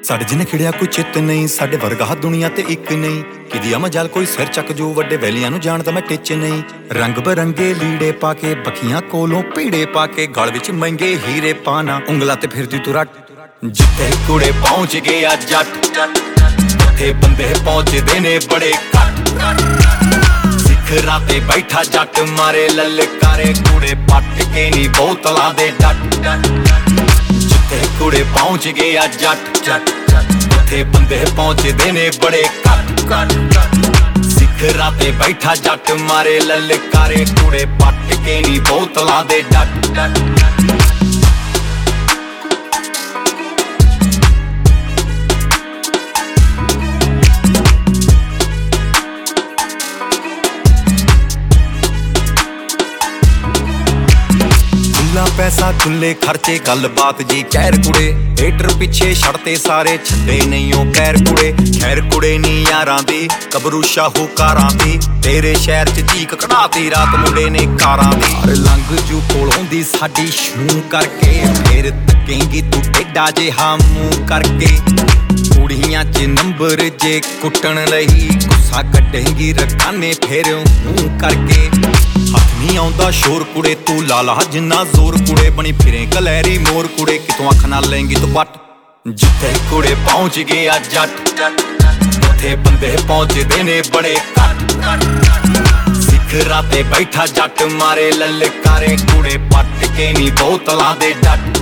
ਸਾਡੇ ਜਿੰਨੇ ਖਿੜਿਆ ਕੋਈ ਚਿੱਤ ਨਹੀਂ, ਸਾਡੇ ਵਰਗਾ ਦੁਨੀਆ ਤੇ ਇੱਕ ਨਹੀਂ। ਕਿਦੀ ਮਜਾਲ ਕੋਈ ਸਿਰ ਚੱਕ ਜੋ, ਵੱਡੇ ਵੈਲੀਆਂ ਨੂੰ ਜਾਣਦਾ ਮੈਂ ਟਿੱਚ ਨਹੀਂ। ਰੰਗ ਬਰੰਗੇ ਲੀੜੇ ਪਾ ਕੇ, ਬੱਖੀਆਂ ਕੋਲੋਂ ਪੀੜੇ ਪਾ ਕੇ, ਗਲ ਵਿੱਚ ਮਹਿੰਗੇ ਹੀਰੇ ਪਾਣਾ, ਉਂਗਲਾਂ ਤੇ ਫਿਰਦੀ ਤੂੰ ਰੱਟ। ਜਿੱਥੇ ਕੁੜੇ ਪਹੁੰਚ ਗਏ ਆ ਜੱਟ, ਉੱਥੇ ਬੰਦੇ ਪਹੁੰਚਦੇ ਨੇ ਬੜੇ ਘੱਟ। ਸਿਖਰਾਂ ਤੇ ਬੈਠਾ ਜੱਟ ਮਾਰੇ ਲਲਕਾਰੇ, ਕੁੜੇ ਪੱਟ ਕੇ ਨੀ ਬੋਤਲਾਂ ਦੇ ਡੱਟ। ਜਿੱਥੇ ਕੁੜੇ ਪਹੁੰਚ ਗਏ ਆ ਜੱਟ, ਉੱਥੇ ਬੰਦੇ ਪਹੁੰਚਦੇ ਨੇ ਬੜੇ ਘੱਟ। ਸਿਖਰਾਂ ਤੇ ਬੈਠਾ ਜੱਟ ਮਾਰੇ ਲਲਕਾਰੇ, ਕੁੜੇ ਪੱਟ ਕੇ ਨੀ ਬੋਤਲਾਂ ਦੇ ਡੱਟ। ਪੈਸਾ ਖੁੱਲੇ ਖਰਚੇ ਗੱਲਬਾਤ ਜੀ ਕਹਿਰ ਕੁੜੇ, ਹੇਟਰ ਪਿੱਛੇ ਛੱਡਤੇ ਸਾਰੇ ਛੱਡੇ ਨਹੀਂ ਉਹ ਪੈਰ ਕੁੜੇ। ਖੈਰ ਕੁੜੇ ਨੀ ਯਾਰਾਂ ਦੀ ਕਬਰੂ ਸ਼ਾਹੂਕਾਰਾਂ ਦੀ, ਤੇਰੇ ਸ਼ਹਿਰ ਚ ਚੀਕ ਕਢਾਤੀ ਰਾਤ ਮੁੰਡੇ ਨੇ ਕਾਰਾਂ ਦੀ। ਲੰਘ ਜੂ ਕੋਲੋਂ ਦੀ ਸਾਡੀ ਸ਼ੂ ਕਰਕੇ, ਫੇਰ ਤੱਕੇਂਗੀ ਤੂੰ ਟੇਡਾ ਜਿਹਾ ਮੂੰਹ ਕਰਕੇ। ਕੁੜੀਆਂ ਚ ਨੰਬਰ ਜੇ ਕੁੱਟਣ ਲਈ, ਗੁੱਸਾ ਕੱਢੇਂਗੀ ਰਕਾਨੇ ਫੇਰ ਮੂੰਹ ਕਰਕੇ। ਹੱਥ ਨੀ ਆਉਂਦਾ ਸ਼ੋਰ ਕੁੜੇ, ਤੂੰ ਲਾਲਾ ਜਿੰਨਾ ਜ਼ੋਰ ਕੁੜੇ। ਬਣੀ ਫਿਰੇ ਕਲੈਰੀ ਮੋਰ ਕੁੜੇ, ਕਿਤੋਂ ਅੱਖ ਨਾ ਲੈਂਗੀ ਤੂੰ ਪੱਟ। ਜਿੱਥੇ ਕੁੜੇ ਪਹੁੰਚ ਗਏ ਆ ਜੱਟ, ਉੱਥੇ ਬੰਦੇ ਪਹੁੰਚਦੇ ਨੇ ਬੜੇ ਘੱਟ। ਸਿਖਰਾਂ ਤੇ ਬੈਠਾ ਜੱਟ ਮਾਰੇ ਲਲਕਾਰੇ, ਕੁੜੇ ਪੱਟ ਕੇ ਨੀ ਬੋਤਲਾਂ ਦੇ ਡੱਟ।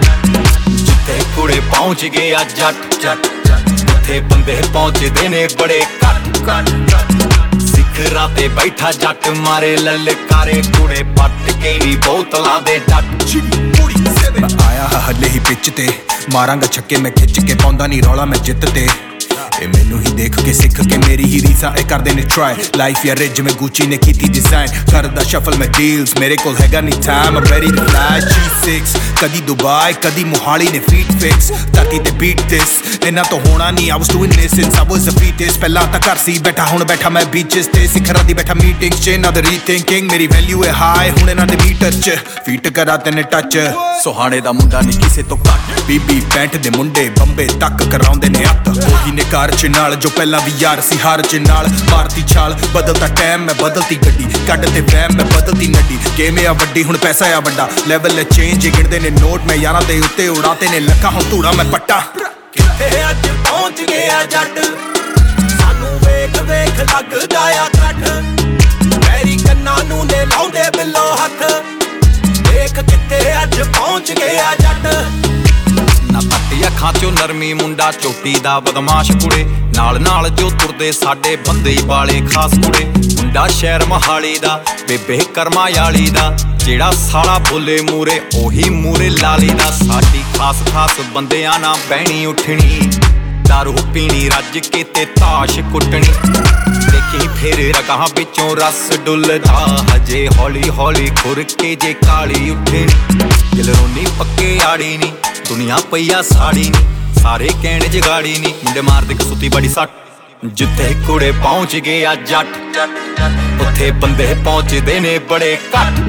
ਜਿੱਥੇ ਕੁੜੇ ਪਹੁੰਚ ਗਏ ਆ ਜੱਟ, ਉੱਥੇ ਬੰਦੇ ਪਹੁੰਚਦੇ ਨੇ ਬੜੇ ਘੱਟ। ਸਿਖਰਾਂ ਤੇ ਬੈਠਾ ਜੱਟ ਮਾਰੇ ਲਲਕਾਰੇ, ਕੁੜੇ ਪੱਟ ਕੇ ਨੀ ਬੋਤਲਾਂ ਦੇ ਡੱਟ। ਮੈਂ ਆਇਆ ਹਲੇ ਹੀ ਪਿੱਚ ਤੇ, ਮਾਰਾਂਗਾ ਛੱਕੇ ਮੈਂ ਖਿੱਚ ਕੇ, ਪਾਉਂਦਾ ਨੀ ਰੌਲਾ ਮੈਂ ਜਿੱਤ ਤੇ। ਇਹ ਮੈਨੂੰ ਹੀ ਦੇਖ ਕੇ ਸਿੱਖ ਕੇ ਮੇਰੀ ਹੀ ਰੀਸਾਂ ਇਹ ਕਰਦੇ ਨੇ ਟਰਾਈ। ਲਾਈਫ ਯਾ ਰਿਜ ਜਿਵੇਂ ਗੁੱਚੀ ਨੇ ਕੀਤੀ ਡਿਜ਼ਾਈਨ, ਕਰਦਾ ਸ਼ਫਲ ਮੈਂ ਡੀਲਸ, ਮੇਰੇ ਕੋਲ ਹੈਗਾ ਨੀ time. I'm ready to fly G6, ਕਦੀ ਦੁਬਈ ਕਦੀ ਮੋਹਾਲੀ ਨੇ ਫੀਟ ਫਿਕਸ। ਧਰਤੀ ਤੇ beat this, ਇਹਨਾਂ ਤੋਂ ਹੋਣਾ ਨੀ। I was doing this since I was a fetus, ਪਹਿਲਾਂ ਤਾਂ ਘਰ ਸੀ ਬੈਠਾ, ਹੁਣ ਬੈਠਾ ਮੈਂ ਬੀਚਸ ਤੇ। ਸਿਖਰਾਂ ਦੀ ਬੈਠਾ ਮੀਟਿੰਗਸ ਚ, ਇਹਨਾਂ ਦਾ ਰੀਥਿੰਕਿੰਗ। ਮੇਰੀ ਵੈਲਿਊ ਹੈ ਹਾਈ, ਹੁਣ ਇਹਨਾਂ ਦੇ ਮੀਟਰ ਚ ਫੀਟ ਕਰਾ ਤੈਨੇ ਟੱਚ। ਸੁਹਾਣੇ ਦਾ ਮੁੰਡਾ ਨੀ ਕਿਸੇ ਤੋਂ ਘੱਟ, ਬੀਬੀ ਪੈਂਟ ਦੇ ਮੁੰਡੇ ਬੰਬੇ ਤੱਕ ਕਰਾਉਂਦੇ ਨੇ ਅੱਤ। ਉਹੀ ਨੇ ਕਾਰ ਚ ਨਾਲ ਜੋ ਪਹਿਲਾਂ ਵੀ ਯਾਰ ਸੀ ਹਾਰ ਚ ਨਾਲ। ਮਾਰਤੀ ਛਾਲ ਬਦਲਦਾ ਟਾਈਮ ਮੈਂ ਬਦਲਤੀ ਗੱਡੀ, ਕੱਢ ਤੇ ਵਹਿਮ ਮੈਂ ਬਦਲਤੀ ਨੱਡੀ। ਗੇਮ ਆ ਵੱਡੀ ਹੁਣ ਪੈਸਾ ਆ ਵੱਡਾ, ਲੈਵਲ ਚੇਂਜ ਗਿਣਦੇ ਨੇ ਨੋਟ ਮੈਂ ਯਾਰਾਂ ਦੇ ਉੱਤੇ ਉਡਾਤੇ ਨੇ ਲੱਖਾਂ, ਹੁਣ ਧੂੜਾ ਮੈਂ ਪੱਟਾ। ਕਿੱਥੇ ਅੱਜ ਪਹੁੰਚ ਗਿਆ ਜੱਟ, ਸਾਨੂੰ ਵੇਖ ਵੇਖ ਲੱਗਦਾ ਆ ਕੱਠ। ਪੈਰੀ ਕੰਨਾਂ ਨੂੰ ਨੇ ਲਾਉਂਦੇ ਬਿੱਲੋ ਹੱਥ, ਦੇਖ ਕਿੱਥੇ ਅੱਜ ਪਹੁੰਚ ਗਿਆ ਜੱਟ। ਨਾ ਪੱਟੀ ਅੱਖਾਂ ਚੋਂ ਨਰਮੀ ਮੁੰਡਾ, ਚੋਟੀ ਦਾ ਬਦਮਾਸ਼ ਕੁੜੇ। ਨਾਲ ਨਾਲ ਜੋ ਤੁਰਦੇ ਸਾਡੇ ਬੰਦੇ ਹੀ ਬਾਲੇ ਖਾਸ ਕੁੜੇ। ਮੁੰਡਾ ਸ਼ਹਿਰ ਮਹਾਲੀ ਦਾ, ਬੇਬੇ ਕਰਮਾ ਵਾਲੀ ਦਾ, ਜਿਹੜਾ ਸਾਲਾ ਬੋਲੇ ਮੂਰੇ ਉਹੀ ਮੂਰੇ ਲਾਲੀ ਦਾ। ਸਾਡੀ ਖਾਸ ਖਾਸ ਬੰਦਿਆਂ ਨਾਲ ਬਹਿਣੀ ਉੱਠਣੀ, ਦਾਰੂ ਪੀਣੀ ਰੱਜ ਕੇ ਤੇ ਤਾਸ਼ ਕੁੱਟਣੀ। ਦੇਖੀ ਫਿਰ ਰਗਾਂ ਵਿੱਚੋਂ ਰਸ ਡੁੱਲਦਾ, ਹਜੇ ਹੌਲੀ ਹੌਲੀ ਖੁਰ ਕੇ ਜੇ ਕਾਲੀ ਉੱਠਣੀ। ਦਿਲਰੋਨੀ ਪੱਕੇ ਆੜੀ ਨੀ, ਦੁਨੀਆ ਪਈਆ ਸਾੜੀ ਨੀ, ਸਾਰੇ ਕਹਿਣ ਜਗਾੜੀ ਨੀ, ਮੁੰਡੇ ਮਾਰਦੇ ਕਸੂਤੀ ਬੜੀ ਸੱਟ। ਜਿੱਥੇ ਕੁੜੇ ਪਹੁੰਚ ਗਏ ਆ ਜੱਟ, ਉੱਥੇ ਬੰਦੇ ਪਹੁੰਚਦੇ ਨੇ ਬੜੇ ਘੱਟ।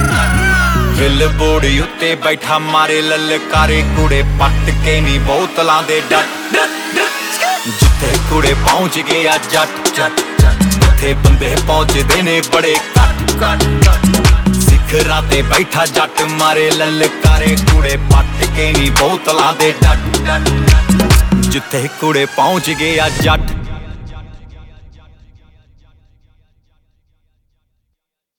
ਬਿੱਲ ਬੋਰਡ ਉੱਤੇ ਬੈਠਾ ਮਾਰੇ ਲਲਕਾਰੇ, ਕੁੜੇ ਪੱਟ ਕੇ ਨੀ ਬੋਤਲਾਂ ਦੇ ਡੱਟ। ਜਿੱਥੇ ਕੁੜੇ ਪਹੁੰਚ ਗਏ ਆ ਜੱਟ, ਉੱਥੇ ਬੰਦੇ ਪਹੁੰਚਦੇ ਨੇ ਬੜੇ ਘੱਟ। ਸਿਖਰਾਂ ਤੇ ਬੈਠਾ ਜੱਟ ਮਾਰੇ ਲਲਕਾਰੇ, ਕੁੜੇ ਪੱਟ ਕੇ ਨੀ ਬੋਤਲਾਂ ਦੇ ਡੱਟ। ਜਿੱਥੇ ਕੁੜੇ ਪਹੁੰਚ ਗਏ ਆ ਜੱਟ,